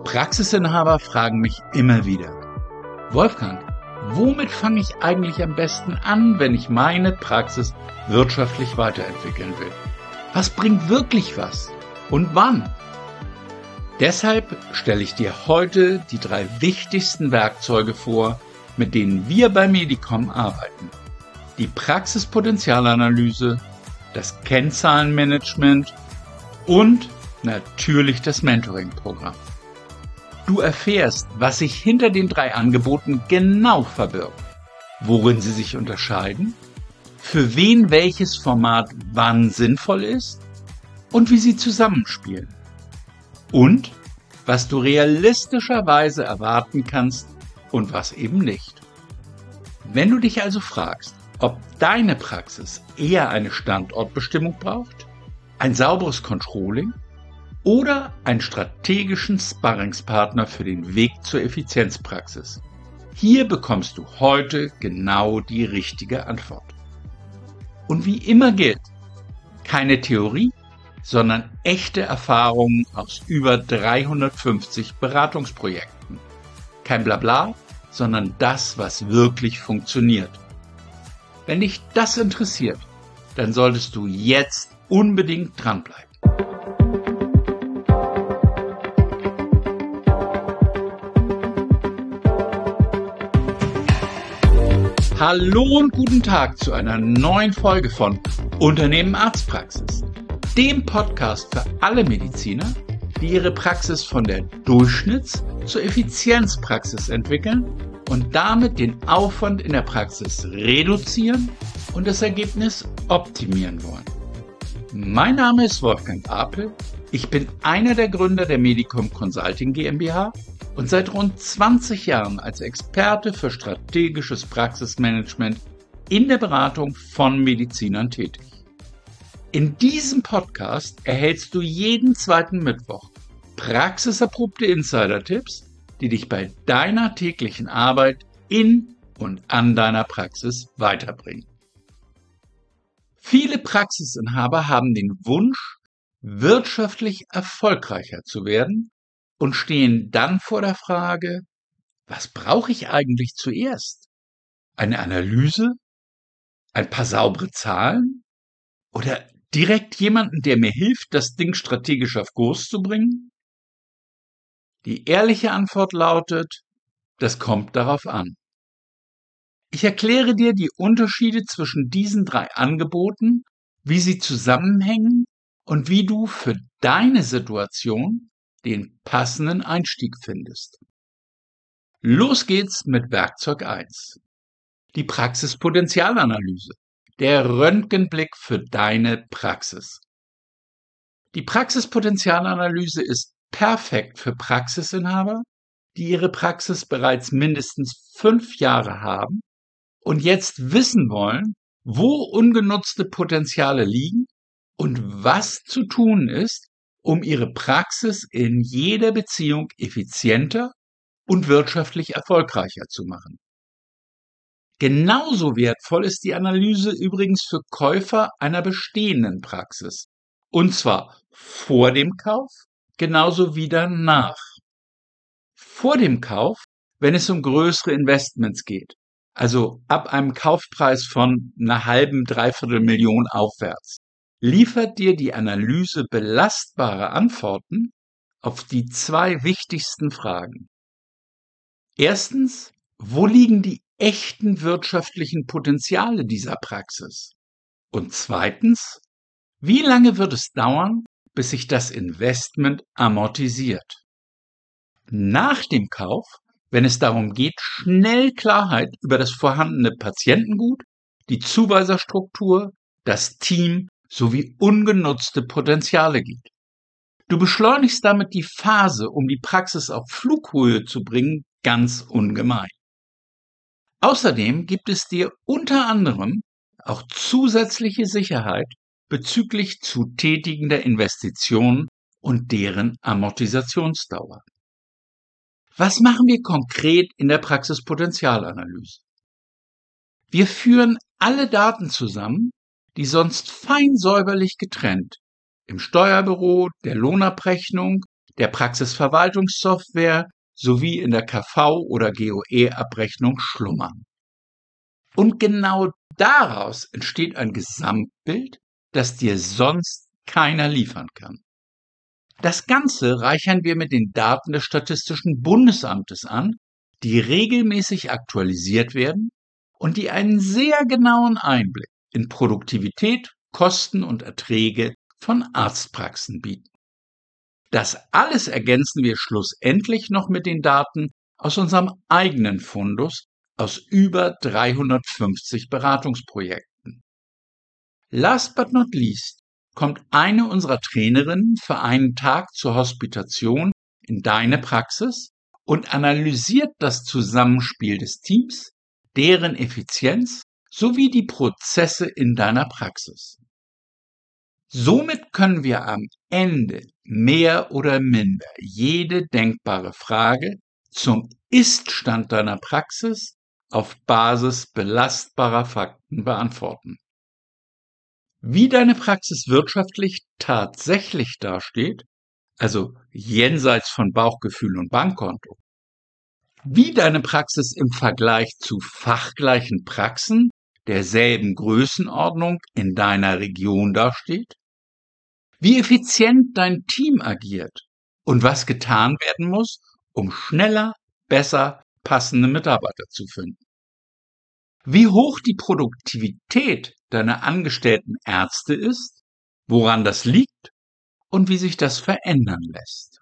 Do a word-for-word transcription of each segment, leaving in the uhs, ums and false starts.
Praxisinhaber fragen mich immer wieder: Wolfgang, womit fange ich eigentlich am besten an, wenn ich meine Praxis wirtschaftlich weiterentwickeln will? Was bringt wirklich was und wann? Deshalb stelle ich dir heute die drei wichtigsten Werkzeuge vor, mit denen wir bei Medicom arbeiten. Die Praxispotenzialanalyse, das Kennzahlenmanagement und natürlich das Mentoring-Programm. Du erfährst, was sich hinter den drei Angeboten genau verbirgt, worin sie sich unterscheiden, für wen welches Format wann sinnvoll ist und wie sie zusammenspielen. Und was du realistischerweise erwarten kannst und was eben nicht. Wenn du dich also fragst, ob deine Praxis eher eine Standortbestimmung braucht, ein sauberes Controlling oder einen strategischen Sparringspartner für den Weg zur Effizienzpraxis, hier bekommst du heute genau die richtige Antwort. Und wie immer gilt, keine Theorie, sondern echte Erfahrungen aus über dreihundertfünfzig Beratungsprojekten. Kein Blabla, sondern das, was wirklich funktioniert. Wenn dich das interessiert, dann solltest du jetzt unbedingt dranbleiben. Hallo und guten Tag zu einer neuen Folge von Unternehmen Arztpraxis, dem Podcast für alle Mediziner, die ihre Praxis von der Durchschnitts- zur Effizienzpraxis entwickeln und damit den Aufwand in der Praxis reduzieren und das Ergebnis optimieren wollen. Mein Name ist Wolfgang Apel, ich bin einer der Gründer der Medicom Consulting GmbH und seit rund zwanzig Jahren als Experte für strategisches Praxismanagement in der Beratung von Medizinern tätig. In diesem Podcast erhältst du jeden zweiten Mittwoch praxiserprobte Insider-Tipps, die dich bei deiner täglichen Arbeit in und an deiner Praxis weiterbringen. Viele Praxisinhaber haben den Wunsch, wirtschaftlich erfolgreicher zu werden und stehen dann vor der Frage: Was brauche ich eigentlich zuerst? Eine Analyse? Ein paar saubere Zahlen? Oder direkt jemanden, der mir hilft, das Ding strategisch auf Kurs zu bringen? Die ehrliche Antwort lautet: Das kommt darauf an. Ich erkläre dir die Unterschiede zwischen diesen drei Angeboten, wie sie zusammenhängen und wie du für deine Situation den passenden Einstieg findest. Los geht's mit Werkzeug eins. Die Praxispotenzialanalyse, der Röntgenblick für deine Praxis. Die Praxispotenzialanalyse ist perfekt für Praxisinhaber, die ihre Praxis bereits mindestens fünf Jahre haben und jetzt wissen wollen, wo ungenutzte Potenziale liegen und was zu tun ist, um ihre Praxis in jeder Beziehung effizienter und wirtschaftlich erfolgreicher zu machen. Genauso wertvoll ist die Analyse übrigens für Käufer einer bestehenden Praxis, und zwar vor dem Kauf genauso wie danach. Vor dem Kauf, wenn es um größere Investments geht, also ab einem Kaufpreis von einer halben, dreiviertel Million aufwärts, liefert dir die Analyse belastbare Antworten auf die zwei wichtigsten Fragen. Erstens, wo liegen die echten wirtschaftlichen Potenziale dieser Praxis? Und zweitens, wie lange wird es dauern, bis sich das Investment amortisiert? Nach dem Kauf, wenn es darum geht, schnell Klarheit über das vorhandene Patientengut, die Zuweiserstruktur, das Team sowie ungenutzte Potenziale gibt. Du beschleunigst damit die Phase, um die Praxis auf Flughöhe zu bringen, ganz ungemein. Außerdem gibt es dir unter anderem auch zusätzliche Sicherheit bezüglich zu tätigender Investitionen und deren Amortisationsdauer. Was machen wir konkret in der Praxispotenzialanalyse? Wir führen alle Daten zusammen, die sonst fein säuberlich getrennt im Steuerbüro, der Lohnabrechnung, der Praxisverwaltungssoftware sowie in der K V- oder G O E-Abrechnung schlummern. Und genau daraus entsteht ein Gesamtbild, das dir sonst keiner liefern kann. Das Ganze reichern wir mit den Daten des Statistischen Bundesamtes an, die regelmäßig aktualisiert werden und die einen sehr genauen Einblick in Produktivität, Kosten und Erträge von Arztpraxen bieten. Das alles ergänzen wir schlussendlich noch mit den Daten aus unserem eigenen Fundus aus über dreihundertfünfzig Beratungsprojekten. Last but not least kommt eine unserer Trainerinnen für einen Tag zur Hospitation in deine Praxis und analysiert das Zusammenspiel des Teams, deren Effizienz sowie die Prozesse in deiner Praxis. Somit können wir am Ende mehr oder minder jede denkbare Frage zum Ist-Stand deiner Praxis auf Basis belastbarer Fakten beantworten. Wie deine Praxis wirtschaftlich tatsächlich dasteht, also jenseits von Bauchgefühl und Bankkonto, wie deine Praxis im Vergleich zu fachgleichen Praxen derselben Größenordnung in deiner Region dasteht, wie effizient dein Team agiert und was getan werden muss, um schneller, besser passende Mitarbeiter zu finden. Wie hoch die Produktivität deiner angestellten Ärzte ist, woran das liegt und wie sich das verändern lässt.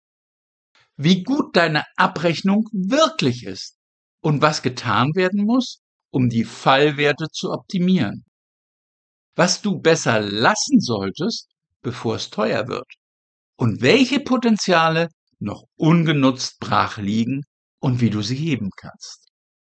Wie gut deine Abrechnung wirklich ist und was getan werden muss, um die Fallwerte zu optimieren. Was du besser lassen solltest, bevor es teuer wird. Und welche Potenziale noch ungenutzt brach liegen und wie du sie heben kannst.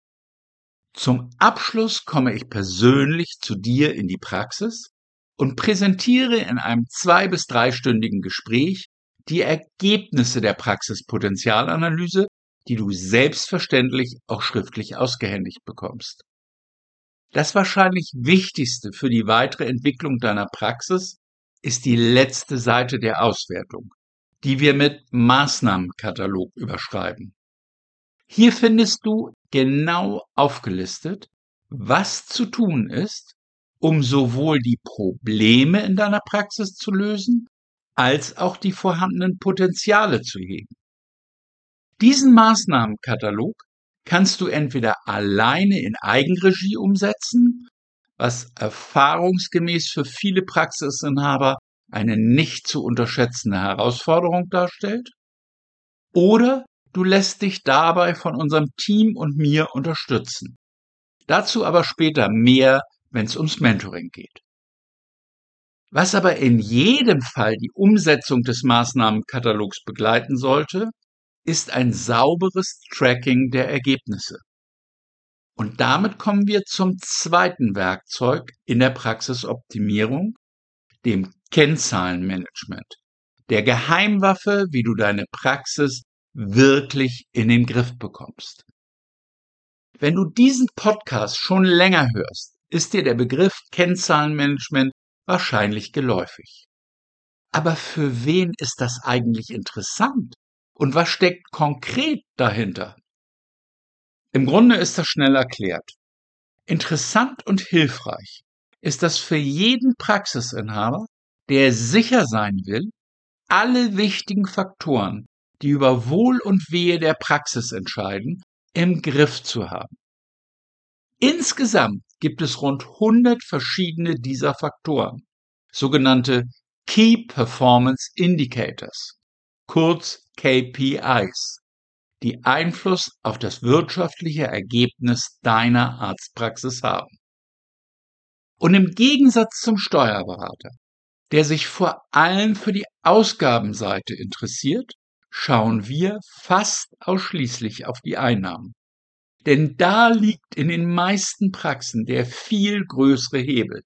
Zum Abschluss komme ich persönlich zu dir in die Praxis und präsentiere in einem zwei- bis dreistündigen Gespräch die Ergebnisse der Praxispotenzialanalyse, die du selbstverständlich auch schriftlich ausgehändigt bekommst. Das wahrscheinlich Wichtigste für die weitere Entwicklung deiner Praxis ist die letzte Seite der Auswertung, die wir mit Maßnahmenkatalog überschreiben. Hier findest du genau aufgelistet, was zu tun ist, um sowohl die Probleme in deiner Praxis zu lösen, als auch die vorhandenen Potenziale zu heben. Diesen Maßnahmenkatalog kannst du entweder alleine in Eigenregie umsetzen, was erfahrungsgemäß für viele Praxisinhaber eine nicht zu unterschätzende Herausforderung darstellt, oder du lässt dich dabei von unserem Team und mir unterstützen. Dazu aber später mehr, wenn es ums Mentoring geht. Was aber in jedem Fall die Umsetzung des Maßnahmenkatalogs begleiten sollte, ist ein sauberes Tracking der Ergebnisse. Und damit kommen wir zum zweiten Werkzeug in der Praxisoptimierung, dem Kennzahlenmanagement, der Geheimwaffe, wie du deine Praxis wirklich in den Griff bekommst. Wenn du diesen Podcast schon länger hörst, ist dir der Begriff Kennzahlenmanagement wahrscheinlich geläufig. Aber für wen ist das eigentlich interessant? Und was steckt konkret dahinter? Im Grunde ist das schnell erklärt. Interessant und hilfreich ist das für jeden Praxisinhaber, der sicher sein will, alle wichtigen Faktoren, die über Wohl und Wehe der Praxis entscheiden, im Griff zu haben. Insgesamt gibt es rund hundert verschiedene dieser Faktoren, sogenannte Key Performance Indicators, kurz K P Is, die Einfluss auf das wirtschaftliche Ergebnis deiner Arztpraxis haben. Und im Gegensatz zum Steuerberater, der sich vor allem für die Ausgabenseite interessiert, schauen wir fast ausschließlich auf die Einnahmen. Denn da liegt in den meisten Praxen der viel größere Hebel.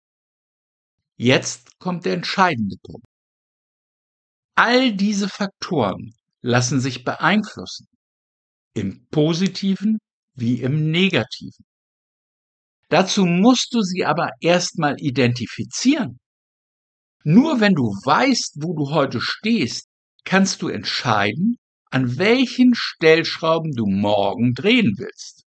Jetzt kommt der entscheidende Punkt. All diese Faktoren lassen sich beeinflussen, im Positiven wie im Negativen. Dazu musst du sie aber erstmal identifizieren. Nur wenn du weißt, wo du heute stehst, kannst du entscheiden, an welchen Stellschrauben du morgen drehen willst.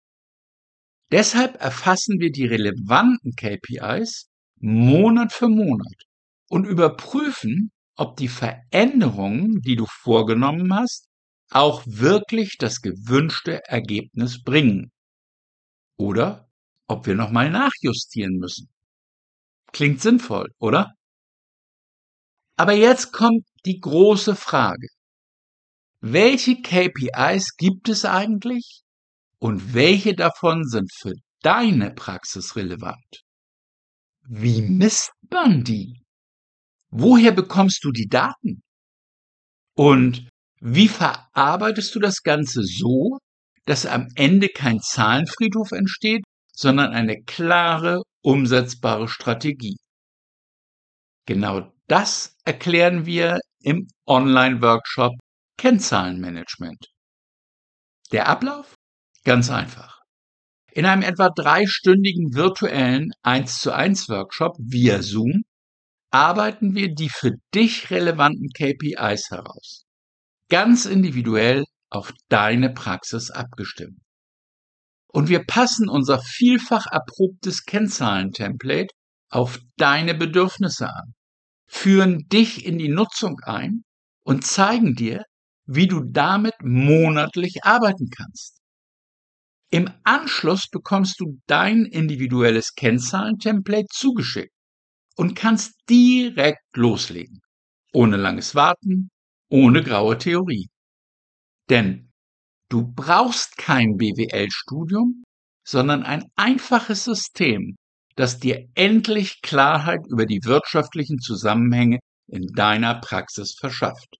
Deshalb erfassen wir die relevanten K P Is Monat für Monat und überprüfen, ob die Veränderungen, die du vorgenommen hast, auch wirklich das gewünschte Ergebnis bringen. Oder ob wir nochmal nachjustieren müssen. Klingt sinnvoll, oder? Aber jetzt kommt die große Frage. Welche K P Is gibt es eigentlich und welche davon sind für deine Praxis relevant? Wie misst man die? Woher bekommst du die Daten? Und wie verarbeitest du das Ganze so, dass am Ende kein Zahlenfriedhof entsteht, sondern eine klare, umsetzbare Strategie? Genau das erklären wir im Online-Workshop Kennzahlenmanagement. Der Ablauf? Ganz einfach. In einem etwa dreistündigen virtuellen eins zu eins Workshop via Zoom arbeiten wir die für dich relevanten K P Is heraus. Ganz individuell auf deine Praxis abgestimmt. Und wir passen unser vielfach erprobtes Kennzahlen-Template auf deine Bedürfnisse an, führen dich in die Nutzung ein und zeigen dir, wie du damit monatlich arbeiten kannst. Im Anschluss bekommst du dein individuelles Kennzahlen-Template zugeschickt und kannst direkt loslegen, ohne langes Warten, ohne graue Theorie. Denn du brauchst kein B W L-Studium, sondern ein einfaches System, das dir endlich Klarheit über die wirtschaftlichen Zusammenhänge in deiner Praxis verschafft.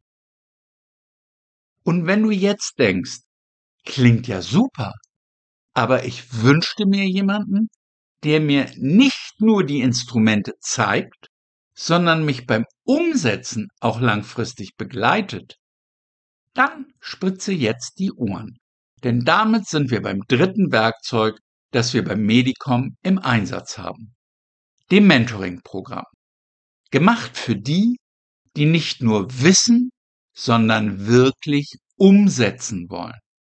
Und wenn du jetzt denkst, klingt ja super, aber ich wünschte mir jemanden, der mir nicht nur die Instrumente zeigt, sondern mich beim Umsetzen auch langfristig begleitet, dann spitze jetzt die Ohren. Denn damit sind wir beim dritten Werkzeug, das wir beim Medicom im Einsatz haben. Dem Mentoring-Programm. Gemacht für die, die nicht nur wissen, sondern wirklich umsetzen wollen.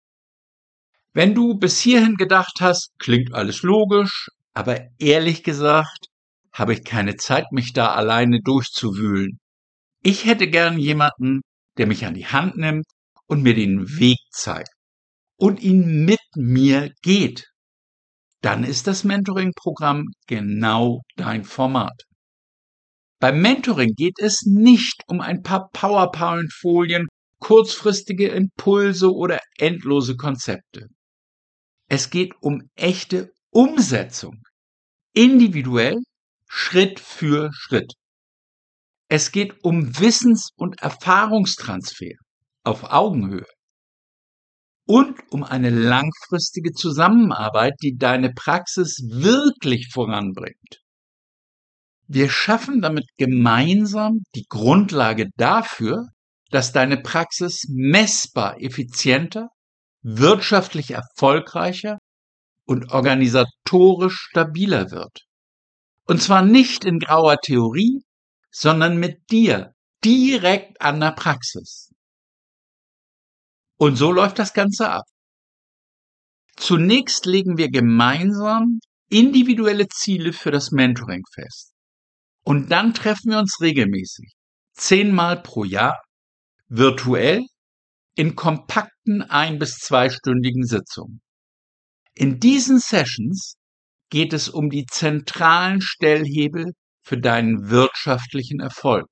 Wenn du bis hierhin gedacht hast, klingt alles logisch, aber ehrlich gesagt, habe ich keine Zeit, mich da alleine durchzuwühlen. Ich hätte gern jemanden, der mich an die Hand nimmt und mir den Weg zeigt und ihn mit mir geht. Dann ist das Mentoring-Programm genau dein Format. Beim Mentoring geht es nicht um ein paar PowerPoint-Folien, kurzfristige Impulse oder endlose Konzepte. Es geht um echte Umsetzung, individuell, Schritt für Schritt. Es geht um Wissens- und Erfahrungstransfer auf Augenhöhe und um eine langfristige Zusammenarbeit, die deine Praxis wirklich voranbringt. Wir schaffen damit gemeinsam die Grundlage dafür, dass deine Praxis messbar effizienter, wirtschaftlich erfolgreicher und organisatorisch stabiler wird. Und zwar nicht in grauer Theorie, sondern mit dir, direkt an der Praxis. Und so läuft das Ganze ab. Zunächst legen wir gemeinsam individuelle Ziele für das Mentoring fest. Und dann treffen wir uns regelmäßig, zehnmal pro Jahr, virtuell, in kompakten ein- bis zweistündigen Sitzungen. In diesen Sessions geht es um die zentralen Stellhebel für deinen wirtschaftlichen Erfolg.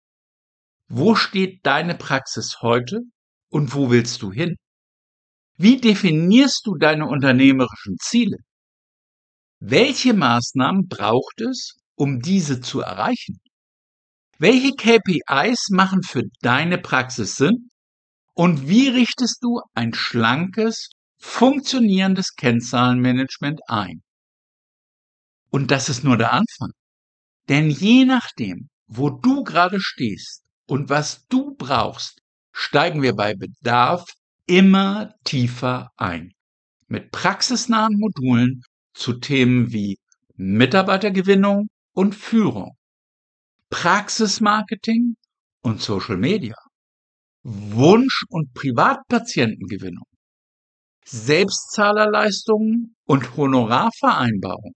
Wo steht deine Praxis heute und wo willst du hin? Wie definierst du deine unternehmerischen Ziele? Welche Maßnahmen braucht es, um diese zu erreichen? Welche K P Is machen für deine Praxis Sinn? Und wie richtest du ein schlankes, funktionierendes Kennzahlenmanagement ein? Und das ist nur der Anfang. Denn je nachdem, wo du gerade stehst und was du brauchst, steigen wir bei Bedarf immer tiefer ein. Mit praxisnahen Modulen zu Themen wie Mitarbeitergewinnung und Führung, Praxismarketing und Social Media, Wunsch- und Privatpatientengewinnung, Selbstzahlerleistungen und Honorarvereinbarung,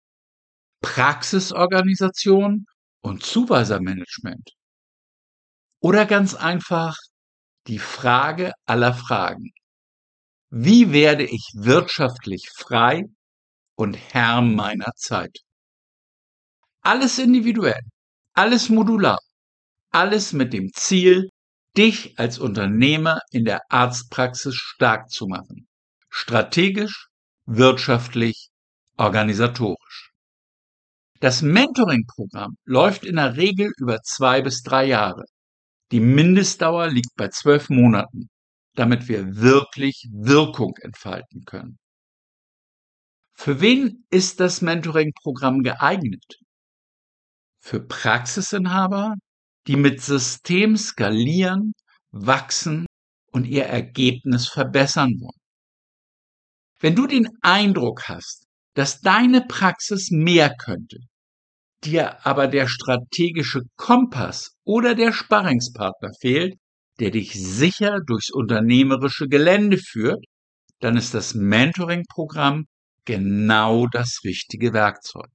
Praxisorganisation und Zuweisermanagement. Oder ganz einfach die Frage aller Fragen. Wie werde ich wirtschaftlich frei und Herr meiner Zeit? Alles individuell, alles modular, alles mit dem Ziel, dich als Unternehmer in der Arztpraxis stark zu machen. Strategisch, wirtschaftlich, organisatorisch. Das Mentoring-Programm läuft in der Regel über zwei bis drei Jahre. Die Mindestdauer liegt bei zwölf Monaten, damit wir wirklich Wirkung entfalten können. Für wen ist das Mentoring-Programm geeignet? Für Praxisinhaber, die mit System skalieren, wachsen und ihr Ergebnis verbessern wollen. Wenn du den Eindruck hast, dass deine Praxis mehr könnte, dir aber der strategische Kompass oder der Sparringspartner fehlt, der dich sicher durchs unternehmerische Gelände führt, dann ist das Mentoring-Programm genau das richtige Werkzeug.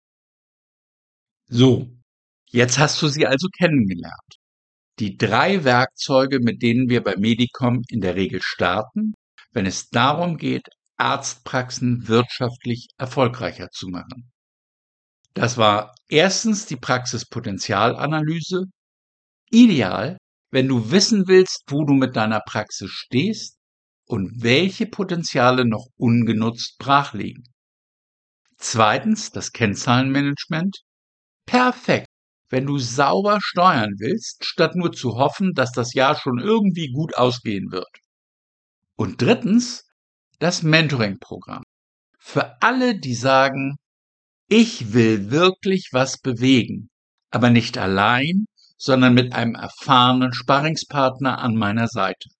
So, jetzt hast du sie also kennengelernt. Die drei Werkzeuge, mit denen wir bei Medicom in der Regel starten, wenn es darum geht, Arztpraxen wirtschaftlich erfolgreicher zu machen. Das war erstens die Praxispotenzialanalyse. Ideal, wenn du wissen willst, wo du mit deiner Praxis stehst und welche Potenziale noch ungenutzt brach liegen. Zweitens das Kennzahlenmanagement. Perfekt, wenn du sauber steuern willst, statt nur zu hoffen, dass das Jahr schon irgendwie gut ausgehen wird. Und drittens das Mentoring-Programm. Für alle, die sagen, ich will wirklich was bewegen, aber nicht allein, sondern mit einem erfahrenen Sparringspartner an meiner Seite.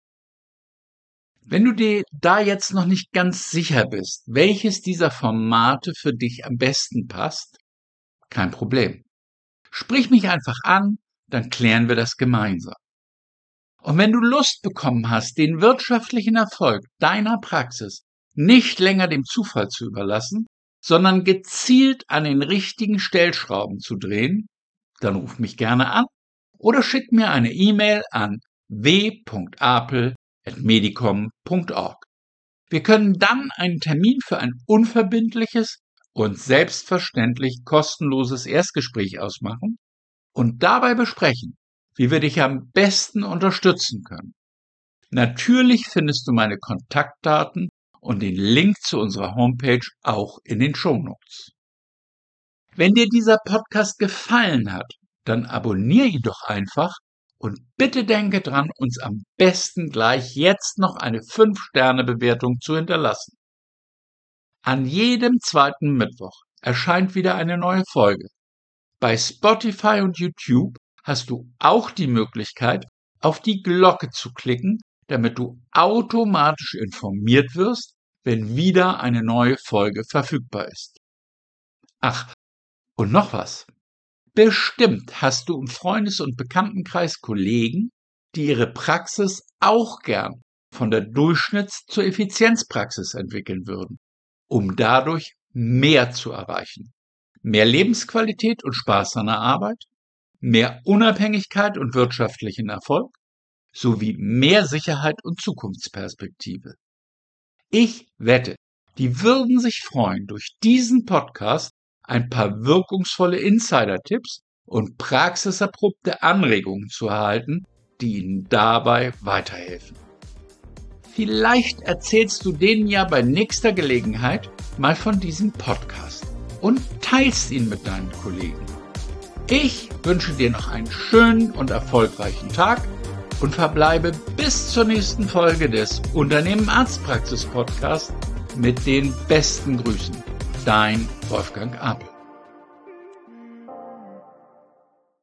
Wenn du dir da jetzt noch nicht ganz sicher bist, welches dieser Formate für dich am besten passt, kein Problem. Sprich mich einfach an, dann klären wir das gemeinsam. Und wenn du Lust bekommen hast, den wirtschaftlichen Erfolg deiner Praxis nicht länger dem Zufall zu überlassen, sondern gezielt an den richtigen Stellschrauben zu drehen, dann ruf mich gerne an oder schick mir eine E-Mail an w punkt apel at medicom punkt org. Wir können dann einen Termin für ein unverbindliches und selbstverständlich kostenloses Erstgespräch ausmachen und dabei besprechen, wie wir dich am besten unterstützen können. Natürlich findest du meine Kontaktdaten und den Link zu unserer Homepage auch in den Shownotes. Wenn dir dieser Podcast gefallen hat, dann abonniere ihn doch einfach und bitte denke dran, uns am besten gleich jetzt noch eine fünf Sterne Bewertung zu hinterlassen. An jedem zweiten Mittwoch erscheint wieder eine neue Folge. Bei Spotify und YouTube hast du auch die Möglichkeit, auf die Glocke zu klicken, damit du automatisch informiert wirst, wenn wieder eine neue Folge verfügbar ist. Ach, und noch was. Bestimmt hast du im Freundes- und Bekanntenkreis Kollegen, die ihre Praxis auch gern von der Durchschnitts- zur Effizienzpraxis entwickeln würden, um dadurch mehr zu erreichen. Mehr Lebensqualität und Spaß an der Arbeit, mehr Unabhängigkeit und wirtschaftlichen Erfolg, sowie mehr Sicherheit und Zukunftsperspektive. Ich wette, die würden sich freuen, durch diesen Podcast ein paar wirkungsvolle Insider-Tipps und praxiserprobte Anregungen zu erhalten, die Ihnen dabei weiterhelfen. Vielleicht erzählst du denen ja bei nächster Gelegenheit mal von diesem Podcast und teilst ihn mit deinen Kollegen. Ich wünsche dir noch einen schönen und erfolgreichen Tag und verbleibe bis zur nächsten Folge des Unternehmen Arztpraxis Podcast mit den besten Grüßen. Dein Wolfgang Apel.